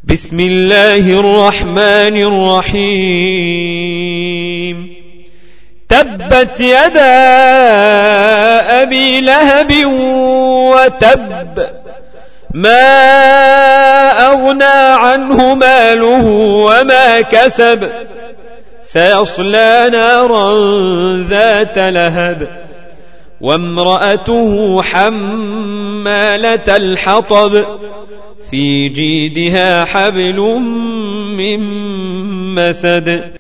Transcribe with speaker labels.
Speaker 1: بسم الله الرحمن الرحيم تبت يدا أبي لهب وتب ما أغنى عنه ماله وما كسب سيصلى نارا ذات لهب وامرأته حمالة الحطب في جيدها حبل من مسد